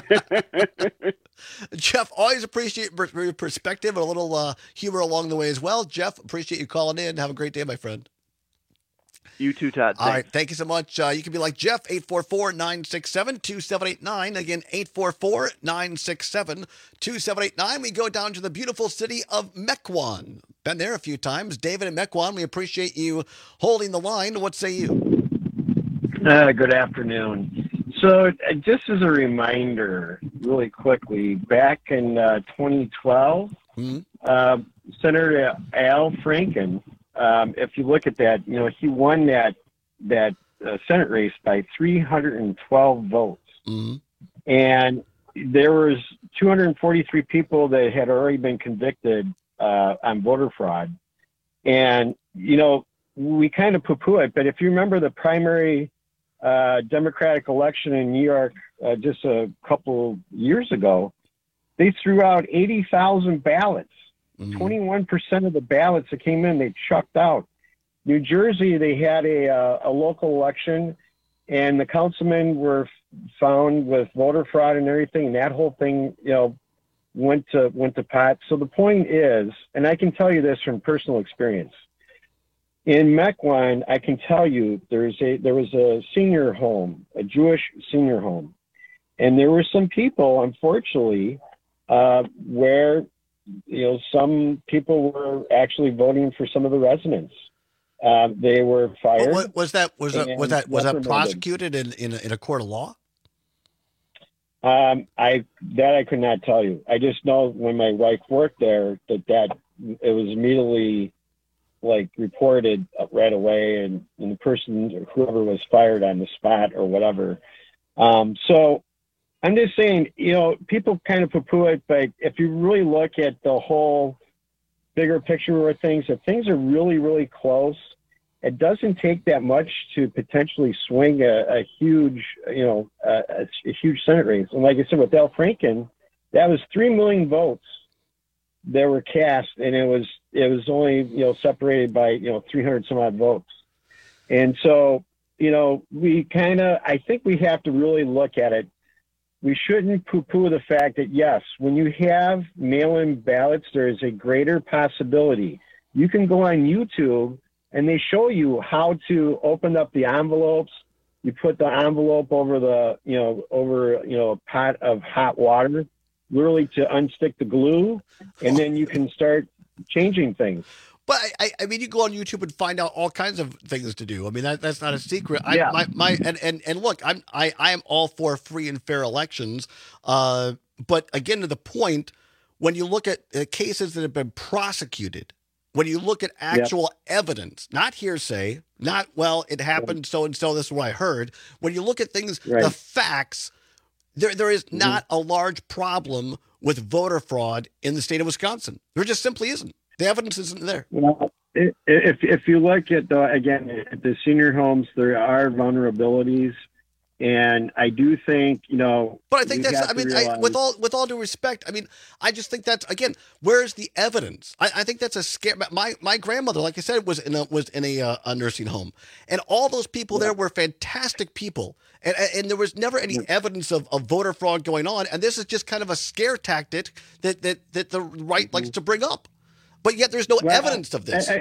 Jeff, always appreciate your perspective and a little humor along the way as well. Jeff, appreciate you calling in. Have a great day, my friend. You too, Todd. All right. Thank you so much. You can be like Jeff, 844-967-2789. Again, 844-967-2789. We go down to the beautiful city of Mequon. Been there a few times. David in Mequon, we appreciate you holding the line. What say you? Good afternoon. So just as a reminder, really quickly, back in 2012, Senator Al Franken, if you look at that, he won that Senate race by 312 votes. And there was 243 people that had already been convicted on voter fraud. And, we kind of poo-poo it, but if you remember the primary Democratic election in New York just a couple years ago, they threw out 80,000 ballots. 21% of the ballots that came in, they chucked out. New Jersey, they had a local election, and the councilmen were found with voter fraud and everything, and that whole thing, went to pot. So the point is, and I can tell you this from personal experience, in Mequon, I can tell you there was a senior home, a Jewish senior home, and there were some people, unfortunately, where some people were actually voting for some of the residents. They were fired. Was that prosecuted in a court of law? I could not tell you. I just know when my wife worked there that it was immediately reported right away, and the person, whoever was fired on the spot or whatever. So I'm just saying, people kind of poo-poo it, but if you really look at the whole bigger picture of things, if things are really, really close, it doesn't take that much to potentially swing a huge, a huge Senate race. And like I said, with Al Franken, that was 3 million votes that were cast, and it was only, separated by, 300 some odd votes. And so, I think we have to really look at it. We shouldn't poo-poo the fact that, yes, when you have mail-in ballots, there is a greater possibility. You can go on YouTube, and they show you how to open up the envelopes. You put the envelope over a pot of hot water, literally to unstick the glue, and then you can start changing things. But I mean, you go on YouTube and find out all kinds of things to do. I mean, that's not a secret. Yeah. And look, I am all for free and fair elections. But again, to the point, when you look at cases that have been prosecuted, when you look at actual evidence, not hearsay, not, well, it happened so and so, this is what I heard. When you look at things, the facts, there is not a large problem with voter fraud in the state of Wisconsin. There just simply isn't. The evidence isn't there. Well, if you look at, again, at the senior homes, there are vulnerabilities. And I do think, But I think that's, with all due respect, I just think that's, again, where's the evidence? I think that's a scare. My grandmother, like I said, was in a nursing home, and all those people there were fantastic people. And there was never any evidence of voter fraud going on. And this is just kind of a scare tactic that the right likes to bring up. But yet there's no evidence of this.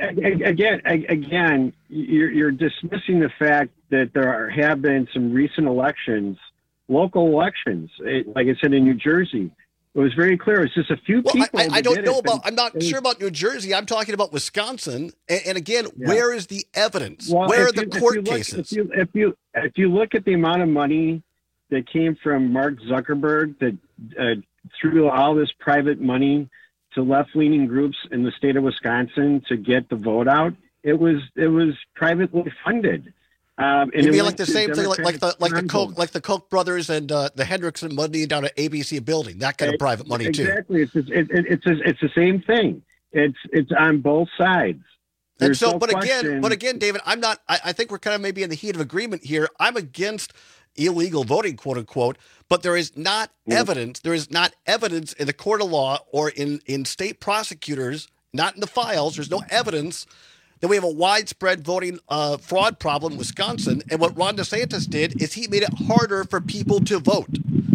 Again, you're dismissing the fact that there have been some recent elections, local elections. Like I said, in New Jersey, it was very clear. It's just a few people. I don't know about. I'm not sure about New Jersey. I'm talking about Wisconsin. And again, where is the evidence? Where are the court cases? If you look at the amount of money that came from Mark Zuckerberg that threw all this private money to left-leaning groups in the state of Wisconsin to get the vote out, it was privately funded. It'd be like the same thing, like the Koch brothers and the Hendrickson money down at ABC building, that kind of private money too. Exactly, it's the same thing. It's on both sides. And so, but again, David, I'm not. I think we're kind of maybe in the heat of agreement here. I'm against illegal voting, quote unquote, but there is not evidence. There is not evidence in the court of law or in state prosecutors, not in the files. There's no evidence that we have a widespread voting fraud problem in Wisconsin. And what Ron DeSantis did is he made it harder for people to vote.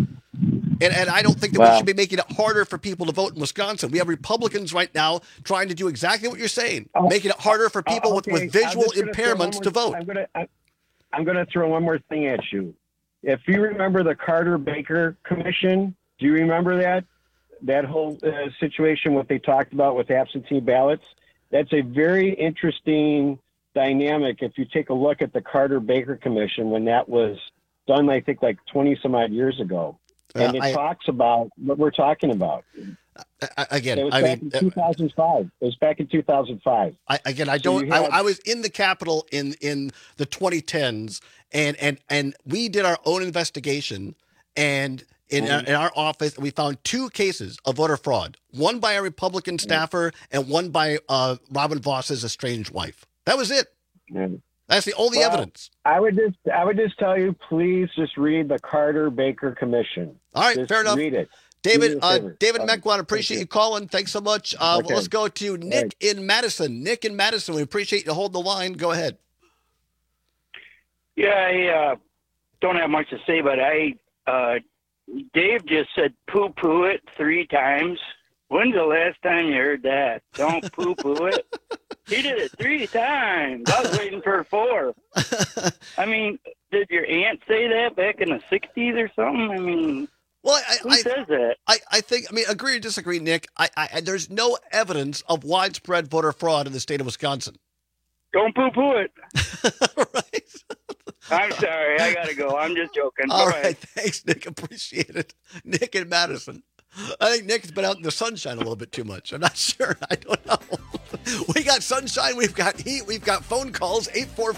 And I don't think that we should be making it harder for people to vote in Wisconsin. We have Republicans right now trying to do exactly what you're saying, making it harder for people with visual impairments to vote. I'm going to throw one more thing at you. If you remember the Carter-Baker Commission, do you remember that whole situation, what they talked about with absentee ballots? That's a very interesting dynamic if you take a look at the Carter-Baker Commission when that was done, I think, like 20-some-odd years ago. And it talks about what we're talking about. Again, it was back in 2005. It was back in 2005. I was in the Capitol in the 2010s, and we did our own investigation, and in our office, we found 2 cases of voter fraud. One by a Republican staffer, and one by Robin Voss's estranged wife. That was it. That's the only evidence. I would just tell you, please just read the Carter-Baker Commission. All right, just fair enough. Read it. David Mequon, appreciate you calling. Thanks so much. Okay. Let's go to Nick in Madison. Nick in Madison, we appreciate you holding the line. Go ahead. Yeah, I don't have much to say, but Dave just said poo-poo it 3 times. When's the last time you heard that? Don't poo-poo it. He did it 3 times. I was waiting for 4. I mean, did your aunt say that back in the 60s or something? I mean, who says that? I think, agree or disagree, Nick. There's no evidence of widespread voter fraud in the state of Wisconsin. Don't poo-poo it. Right. I'm sorry. I got to go. I'm just joking. All right. Thanks, Nick. Appreciate it. Nick in Madison. I think Nick's been out in the sunshine a little bit too much. I'm not sure. I don't know. We got sunshine. We've got heat. We've got phone calls.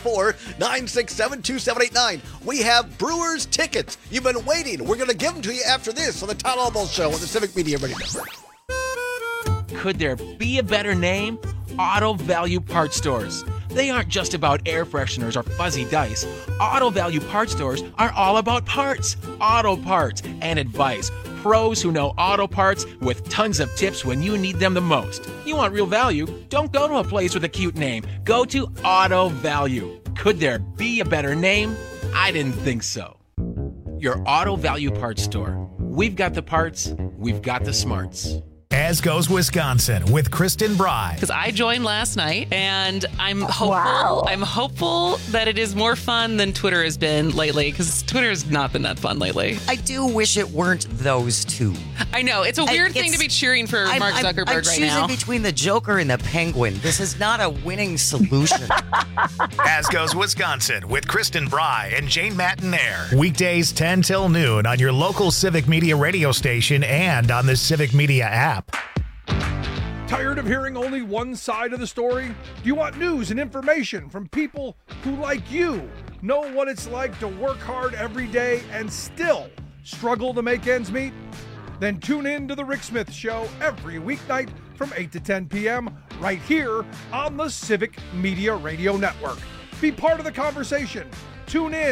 844-967-2789. We have Brewers tickets. You've been waiting. We're going to give them to you after this on the Todd Albaugh Show on the Civic Media Radio Network. Could there be a better name? Auto Value Parts Stores. They aren't just about air fresheners or fuzzy dice. Auto Value Parts Stores are all about parts, auto parts, and advice. Pros who know auto parts with tons of tips when you need them the most. You want real value? Don't go to a place with a cute name. Go to Auto Value. Could there be a better name? I didn't think so. Your Auto Value Parts Store. We've got the parts, we've got the smarts. As Goes Wisconsin with Kristen Bry. Because I joined last night, and I'm hopeful. Wow. I'm hopeful that it is more fun than Twitter has been lately, because Twitter has not been that fun lately. I do wish it weren't those two. I know. It's a weird thing to be cheering for Mark Zuckerberg right now. I'm choosing between the Joker and the Penguin. This is not a winning solution. As Goes Wisconsin with Kristen Bry and Jane Matinaire. Weekdays 10 till noon on your local Civic Media radio station and on the Civic Media app. Tired of hearing only one side of the story? Do you want news and information from people who, like you, know what it's like to work hard every day and still struggle to make ends meet? Then tune in to The Rick Smith Show every weeknight from 8 to 10 p.m. right here on the Civic Media Radio Network. Be part of the conversation. Tune in,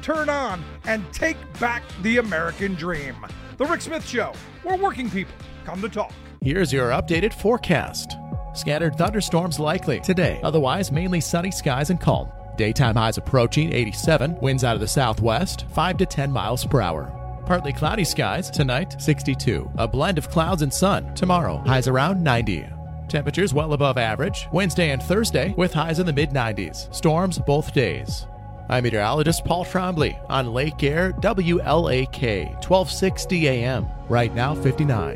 turn on, and take back the American dream. The Rick Smith Show, where working people come to talk. Here's your updated forecast. Scattered thunderstorms likely today. Otherwise, mainly sunny skies and calm. Daytime highs approaching 87. Winds out of the southwest, 5 to 10 miles per hour. Partly cloudy skies tonight, 62. A blend of clouds and sun tomorrow. Highs around 90. Temperatures well above average Wednesday and Thursday with highs in the mid-90s. Storms both days. I'm meteorologist Paul Trombley on Lake Air WLAK 1260 AM. Right now 59.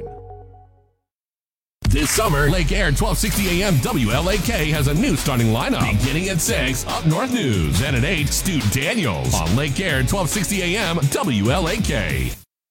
This summer, Lake Air 1260 AM WLAK has a new starting lineup. Beginning at 6, Up North News. And at 8, Stu Daniels on Lake Air 1260 AM WLAK.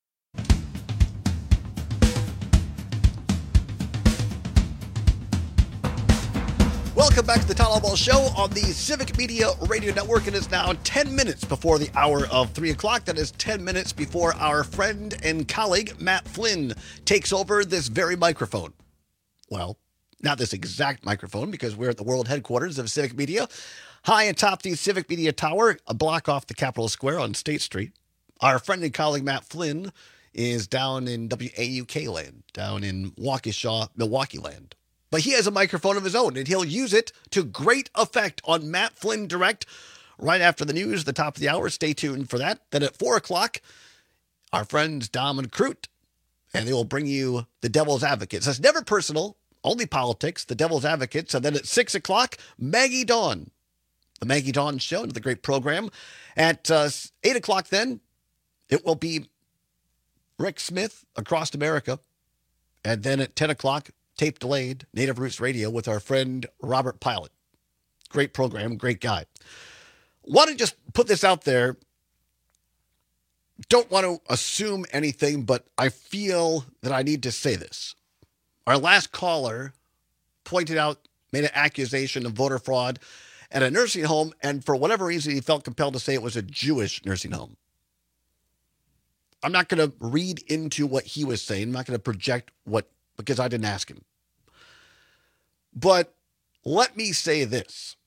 Welcome back to the Town Hall Show on the Civic Media Radio Network. It is now 10 minutes before the hour of 3 o'clock. That is 10 minutes before our friend and colleague, Matt Flynn, takes over this very microphone. Well, not this exact microphone, because we're at the world headquarters of Civic Media, high atop the Civic Media Tower, a block off the Capitol Square on State Street. Our friend and colleague, Matt Flynn, is down in WAUK land, down in Waukesha, Milwaukee land. But he has a microphone of his own, and he'll use it to great effect on Matt Flynn Direct right after the news, the top of the hour. Stay tuned for that. Then at 4 o'clock, our friends Dom and Crute, and they will bring you the Devil's Advocates. It's never personal, only politics, the Devil's Advocates. And then at 6 o'clock, Maggie Dawn, the Maggie Dawn Show, another great program. At 8 o'clock then, it will be Rick Smith, Across America. And then at 10 o'clock, tape delayed, Native Roots Radio with our friend Robert Pilot. Great program, great guy. Want to just put this out there. Don't want to assume anything, but I feel that I need to say this. Our last caller pointed out, made an accusation of voter fraud at a nursing home, and for whatever reason, he felt compelled to say it was a Jewish nursing home. I'm not going to read into what he was saying. I'm not going to project because I didn't ask him. But let me say this.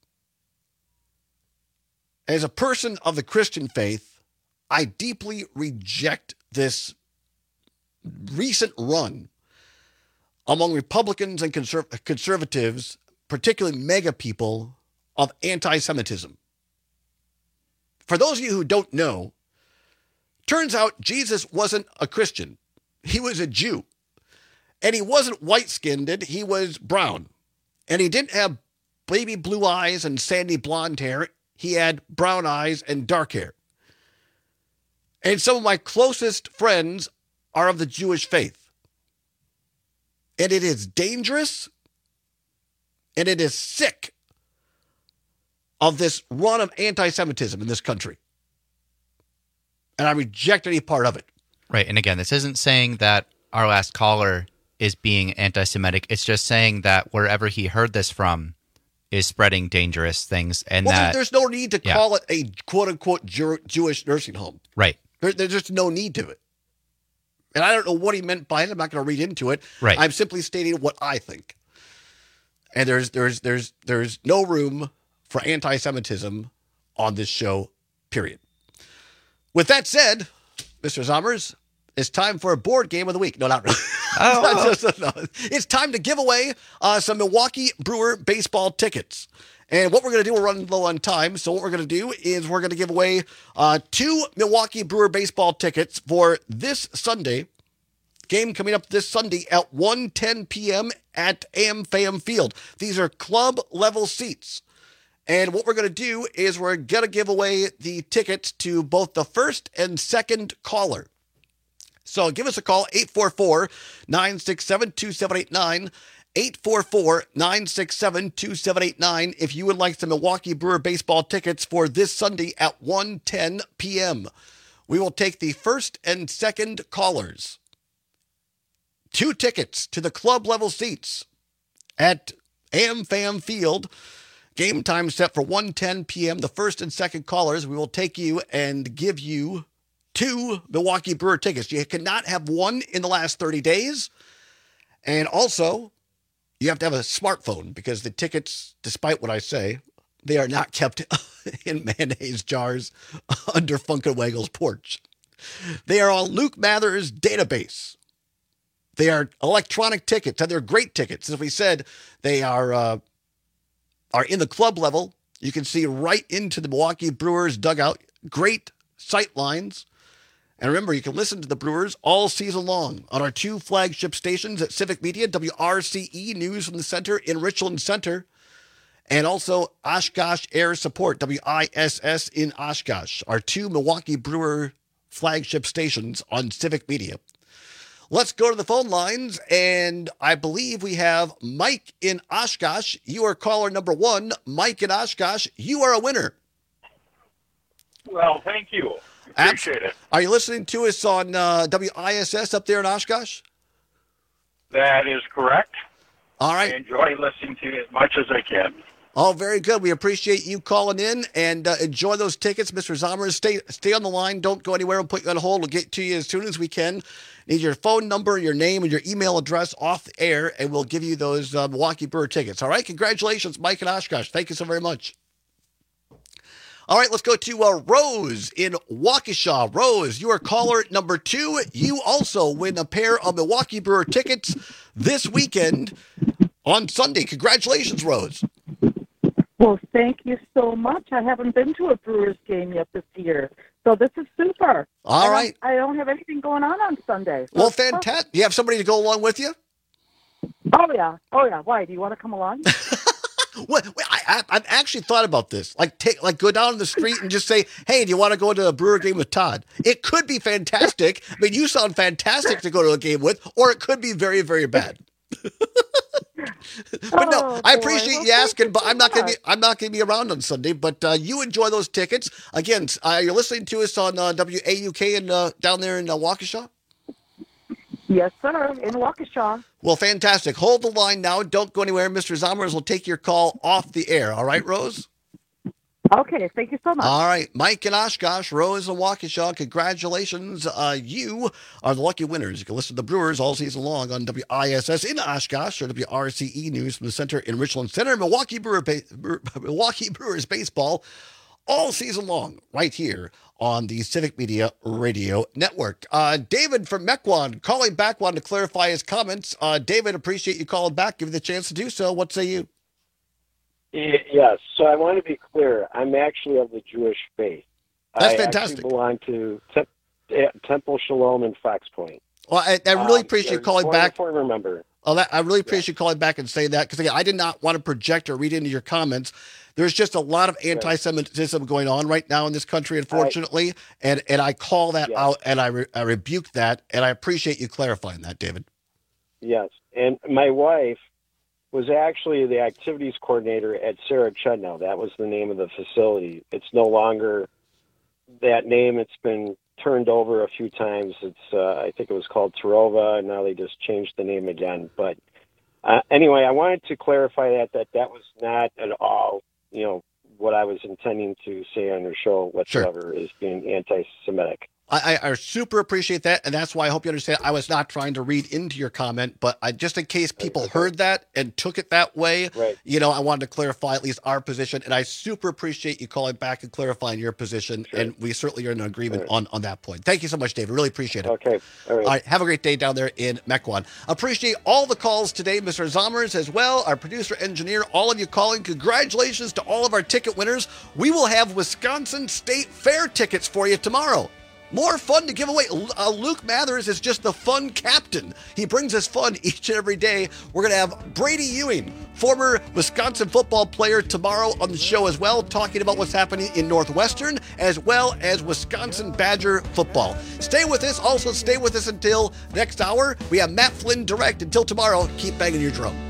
As a person of the Christian faith, I deeply reject this recent run among Republicans and conservatives, particularly MAGA people, of anti-Semitism. For those of you who don't know, turns out Jesus wasn't a Christian. He was a Jew. And he wasn't white-skinned, he was brown. And he didn't have baby blue eyes and sandy blonde hair. He had brown eyes and dark hair. And some of my closest friends are of the Jewish faith. And it is dangerous, and it is sick of this run of anti-Semitism in this country. And I reject any part of it. Right. And again, this isn't saying that our last caller is being anti-Semitic. It's just saying that wherever he heard this from is spreading dangerous things. And there's no need to call it a quote-unquote Jewish nursing home. Right. There's just no need to it. And I don't know what he meant by it. I'm not going to read into it. Right. I'm simply stating what I think. And there's no room for anti-Semitism on this show, period. With that said, Mr. Zommers, it's time for a board game of the week. No, not really. It's time to give away some Milwaukee Brewer baseball tickets. And what we're going to do, we're running low on time. So what we're going to do is we're going to give away 2 Milwaukee Brewer baseball tickets for this Sunday. Game coming up this Sunday at 1:10 p.m. at AmFam Field. These are club level seats. And what we're going to do is we're going to give away the tickets to both the first and second caller. So give us a call, 844-967-2789, 844-967-2789, if you would like some Milwaukee Brewer baseball tickets for this Sunday at 1:10 p.m. We will take the first and second callers. 2 tickets to the club level seats at AmFam Field. Game time set for 1:10 p.m. The first and second callers, we will take you and give you 2 Milwaukee Brewer tickets. You cannot have one in the last 30 days. And also, you have to have a smartphone because the tickets, despite what I say, They are not kept in mayonnaise jars under Funkenwagel's porch. They are on Luke Mather's database. They are electronic tickets, and they're great tickets. As we said, they are in the club level. You can see right into the Milwaukee Brewers dugout. Great sight lines. And remember, you can listen to the Brewers all season long on our 2 flagship stations at Civic Media, WRCE News from the Center in Richland Center, and also Oshkosh Air Support, WISS in Oshkosh, our 2 Milwaukee Brewer flagship stations on Civic Media. Let's go to the phone lines, and I believe we have Mike in Oshkosh. You are caller number 1. Mike in Oshkosh, you are a winner. Well, thank you. Appreciate it. Are you listening to us on WISS up there in Oshkosh? That is correct. All right. I enjoy listening to you as much as I can. Oh, very good. We appreciate you calling in and enjoy those tickets. Mr. Zomer, stay on the line. Don't go anywhere. We'll put you on hold. We'll get to you as soon as we can. Need your phone number, your name, and your email address off the air, and we'll give you those Milwaukee Brewer tickets. All right? Congratulations, Mike and Oshkosh. Thank you so very much. All right, let's go to Rose in Waukesha. Rose, you are caller number 2. You also win a pair of Milwaukee Brewer tickets this weekend on Sunday. Congratulations, Rose. Well, thank you so much. I haven't been to a Brewers game yet this year, so this is super. All right. I don't have anything going on Sunday. So well, fantastic. You have somebody to go along with you? Oh, yeah. Why? Do you want to come along? I've actually thought about this. Like go down the street and just say, hey, do you want to go to a Brewer game with Todd? It could be fantastic. I mean, you sound fantastic to go to a game with, or it could be very, very bad. But no, I appreciate you asking, but I'm not going to be around on Sunday, but you enjoy those tickets. Again, you're listening to us on WAUK and down there in Waukesha? Yes, sir, in Waukesha. Well, fantastic. Hold the line now. Don't go anywhere. Mr. Zomers will take your call off the air. All right, Rose? Okay, thank you so much. All right. Mike and Oshkosh, Rose and Waukesha, congratulations. You are the lucky winners. You can listen to the Brewers all season long on WISS in Oshkosh or WRCE News from the Center in Richland Center. Milwaukee Brewers baseball all season long right here on the Civic Media Radio Network. David from Mequon calling back, wanted to clarify his comments. David, appreciate you calling back. Give you the chance to do so. What say you? Yes. So I want to be clear. I'm actually of the Jewish faith. That's fantastic. I belong to Temple Shalom in Fox Point. Well, I really appreciate you calling back. Former member. I really appreciate you calling back and saying that, because again, I did not want to project or read into your comments. There's just a lot of anti-Semitism going on right now in this country, unfortunately, and I call that out, and I rebuke that, and I appreciate you clarifying that, David. Yes, and my wife was actually the activities coordinator at Sarah Chudnow. That was the name of the facility. It's no longer that name. It's been turned over a few times. It's I think it was called Terova, and now they just changed the name again. But anyway, I wanted to clarify that was not at all, what I was intending to say on your show whatsoever is being anti-Semitic. I super appreciate that, and that's why I hope you understand I was not trying to read into your comment, but just in case people heard that and took it that way, I wanted to clarify at least our position, and I super appreciate you calling back and clarifying your position, and we certainly are in agreement on that point. Thank you so much, David. Really appreciate it. Okay. All right. Have a great day down there in Mequon. Appreciate all the calls today, Mr. Zomers as well, our producer, engineer, all of you calling. Congratulations to all of our ticket winners. We will have Wisconsin State Fair tickets for you tomorrow. More fun to give away. Luke Mathers is just the fun captain. He brings us fun each and every day. We're going to have Brady Ewing, former Wisconsin football player, tomorrow on the show as well, talking about what's happening in Northwestern as well as Wisconsin Badger football. Stay with us. Also, stay with us until next hour. We have Matt Flynn direct. Until tomorrow, keep banging your drum.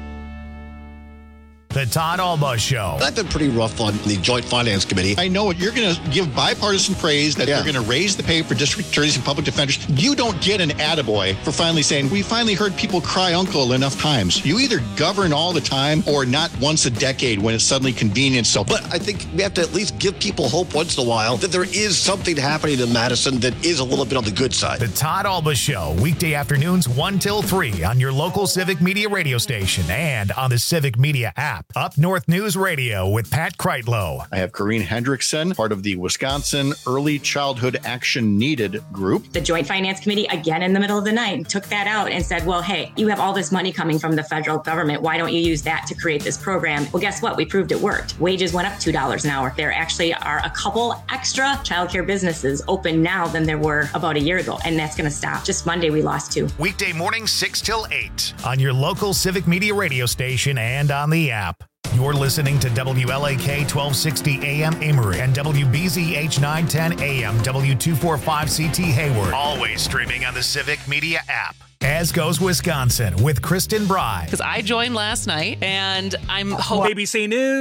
The Todd Alba Show. I've been pretty rough on the Joint Finance Committee. I know you're going to give bipartisan praise that they're going to raise the pay for district attorneys and public defenders. You don't get an attaboy for finally saying, we finally heard people cry uncle enough times. You either govern all the time or not once a decade when it's suddenly convenient. But I think we have to at least give people hope once in a while that there is something happening in Madison that is a little bit on the good side. The Todd Alba Show, weekday afternoons 1 till 3 on your local Civic Media radio station and on the Civic Media app. app. Up North News Radio with Pat Kreitlow. I have Corrine Hendrickson, part of the Wisconsin Early Childhood Action Needed group. The Joint Finance Committee, again in the middle of the night, took that out and said, well, hey, you have all this money coming from the federal government. Why don't you use that to create this program? Well, guess what? We proved it worked. Wages went up $2 an hour. There actually are a couple extra childcare businesses open now than there were about a year ago, and that's going to stop. Just Monday, we lost 2. Weekday mornings 6 till 8 on your local Civic Media radio station and on the app. You're listening to WLAK 1260 AM Amory and WBZH 910 AM W245CT Hayward. Always streaming on the Civic Media app. As Goes Wisconsin with Kristen Bry. Because I joined last night, and I'm hoping ABC News.